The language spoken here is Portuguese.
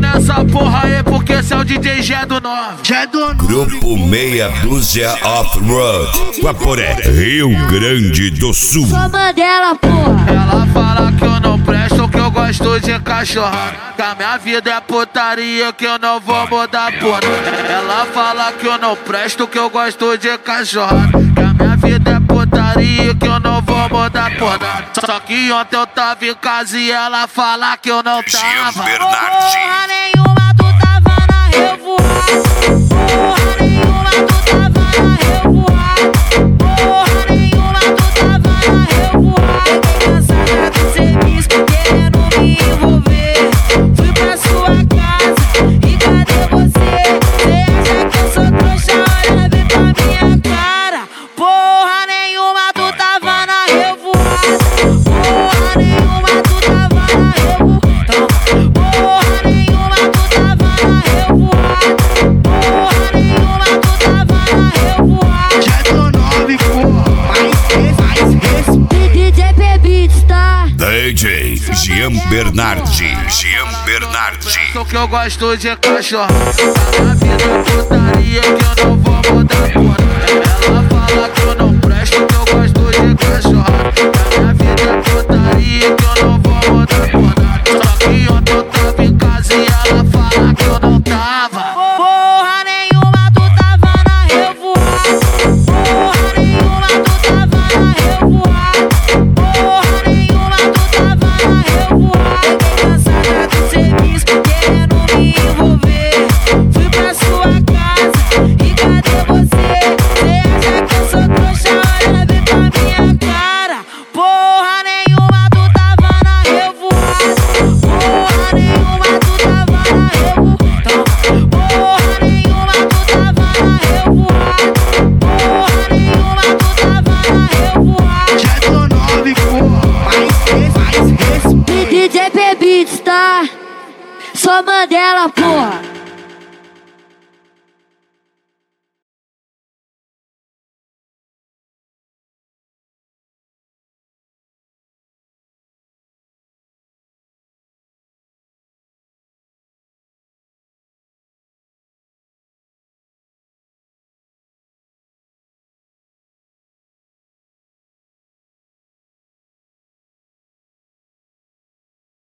essa porra aí porque esse é o DJ Gé do 9. Grupo Meia Dúzia Off-Road, Guaporé, Rio Grande do Sul. Sou Mandela, porra. Ela fala que eu não presto, que eu gosto de cachorrada, que a minha vida é putaria, que eu não vou mudar por nada. Ela fala que eu não presto, que eu gosto de cachorrada, que a minha vida é putaria, que eu não vou mudar por nada. Só que ontem eu tava em casa e ela fala que eu não tava. Jean Bernardi. Porra nenhuma, tu tava na revoada. Porra nenhuma, tu tava na revoada. Porra nenhuma, tu tava na revoada. Fiquei cansada do serviço, querendo me envolver. Fui pra sua casa e cadê você? Cê acha que eu sou trouxa? Olha bem pra minha cara. Porra nenhuma, tu tava na revoada. Porra nenhuma, tu tava na revoada. Porra nenhuma, tu tava na revoada. Porra nenhuma, tu tava na revoada. Já tô 9, porra. Mais DJ Beats, tá? DJ Jean Bernardi. Jean Bernardi. Só que eu gosto de cachorrada, a minha vida é putaria, que eu não vou mudar por nada. Ela fala que eu não presto, que eu gosto de cachorrada, que a minha vida é putaria, que eu não vou mudar por nada. Só que ontem eu tava em casa e ela fala que eu não tava. Porra nenhuma, tu tava na revoada. Porra nenhuma, tu tava na revoada. Porra nenhuma, tu tava na revoada. Fiquei cansada do serviço, querendo me envolver. Fui pra sua casa e cadê você? Cê acha que eu sou trouxa? Olha bem pra minha cara. Porra nenhuma, tu tava na revoada. Porra nenhuma, tu tava na revoada. Porra nenhuma, tu tava na revoada. Porra nenhuma, tu tava na revoada. Já tô 9, porra. Mais DJ Beats, tá? Sou Mandela, porra.